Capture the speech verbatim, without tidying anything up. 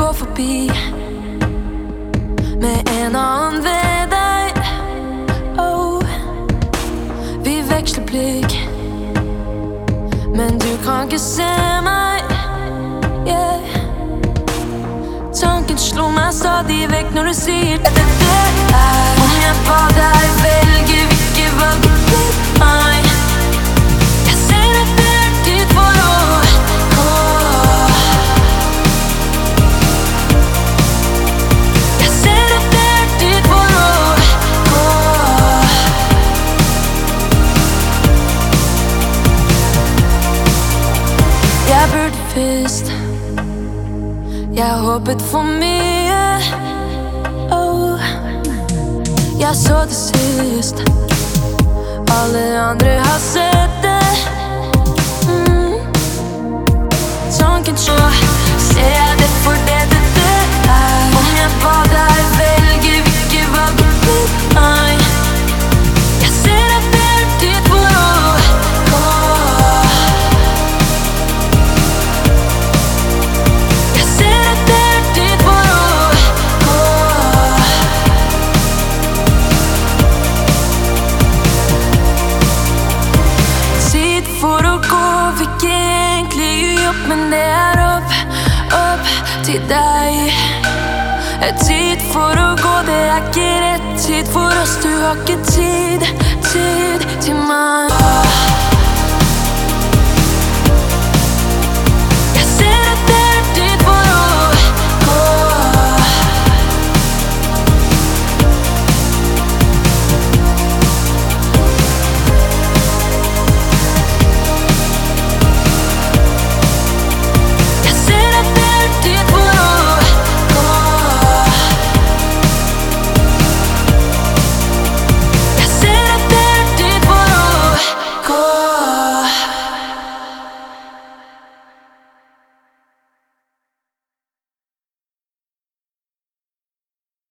gå forbi med en annen ved deg. Oh, vi veksler blikk, men du kan ikke se meg. Yeah. Tanken slår meg stadig vekk når du sier det er. Om jeg ba deg velge, hvilke valg du gitt meg. Jeg ser at det er tid for å gå. Jeg ser at det er tid for å gå. Jeg burde visst, jeg håpet for mye. Oh, jeg så det sist, alle andre har sett det. mm. Tanken så ser jeg det for det det er. Om jeg ba deg velge, hvilke valg du gitt meg. Jeg ser at det er tid for å gå. Jeg ser at det er tid for å gå. Tid for å gå, vil ikke egentlig gi opp, men det er opp, opp til deg. Tid for å gå, det er ikke rett tid for oss, du har ikke tid.